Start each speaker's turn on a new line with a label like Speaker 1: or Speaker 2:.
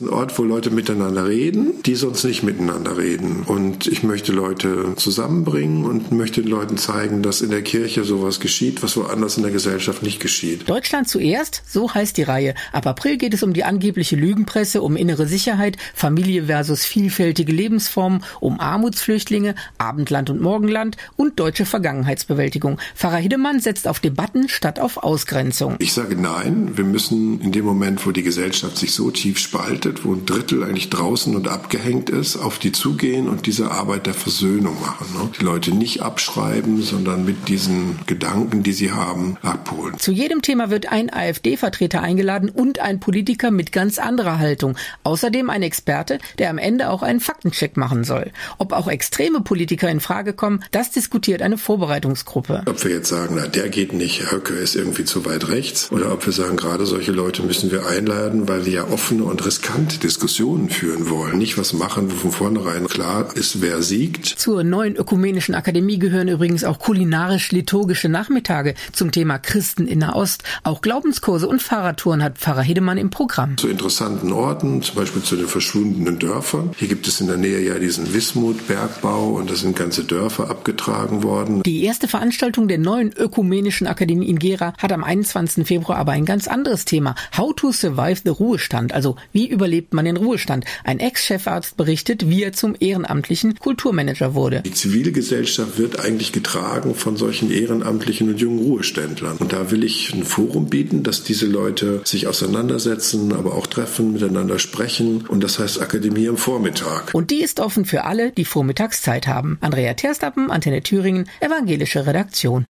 Speaker 1: Ein Ort, wo Leute miteinander reden, die sonst nicht miteinander reden. Und ich möchte Leute zusammenbringen und möchte den Leuten zeigen, dass in der Kirche sowas geschieht, was woanders in der Gesellschaft nicht geschieht.
Speaker 2: Deutschland zuerst, so heißt die Reihe. Ab April geht es um die angebliche Lügenpresse, um innere Sicherheit, Familie versus vielfältige Lebensformen, um Armutsflüchtlinge, Abendland und Morgenland und deutsche Vergangenheitsbewältigung. Pfarrer Hiddemann setzt auf Debatten statt auf Ausgrenzung.
Speaker 1: Ich sage nein, wir müssen in dem Moment, wo die Gesellschaft sich so tief spaltet, wo ein Drittel eigentlich draußen und abgehängt ist, auf die zugehen und diese Arbeit der Versöhnung machen. Die Leute nicht abschreiben, sondern mit diesen Gedanken, die sie haben, abholen.
Speaker 2: Zu jedem Thema wird ein AfD-Vertreter eingeladen und ein Politiker mit ganz anderer Haltung. Außerdem ein Experte, der am Ende auch einen Faktencheck machen soll. Ob auch extreme Politiker in Frage kommen, das diskutiert eine Vorbereitungsgruppe.
Speaker 1: Ob wir jetzt sagen, na, der geht nicht, Höcke ist irgendwie zu weit rechts, oder ob wir sagen, gerade solche Leute müssen wir einladen, weil wir ja offene und riskante Diskussionen führen wollen. Nicht was machen, wo von vornherein klar ist, wer siegt.
Speaker 2: Zur neuen Ökumenischen Akademie gehören übrigens auch kulinarisch-liturgische Nachmittage zum Thema Christen in Nahost. Auch Glaubenskurse und Fahrradtouren hat Pfarrer Hiddemann im Programm.
Speaker 1: Zu interessanten Orten, zum Beispiel zu den verschwundenen Dörfern. Hier gibt es in der Nähe ja diesen Wismut-Bergbau und da sind ganze Dörfer abgetragen worden.
Speaker 2: Die erste Veranstaltung der neuen Ökumenischen Akademie in Gera hat am 21. Februar aber ein ganz anderes Thema. How to survive the Ruhestand, also wie überlebt man den Ruhestand. Ein Ex-Chefarzt berichtet, wie er zum ehrenamtlichen Kulturmanager wurde.
Speaker 1: Die Zivilgesellschaft wird eigentlich getragen von solchen ehrenamtlichen und jungen Ruheständlern. Und da will ich ein Forum bieten, dass diese Leute sich auseinandersetzen, aber auch treffen, miteinander sprechen. Und das heißt Akademie am Vormittag.
Speaker 2: Und die ist offen für alle, die Vormittagszeit haben. Andrea Terstappen, Antenne Thüringen, evangelische Redaktion.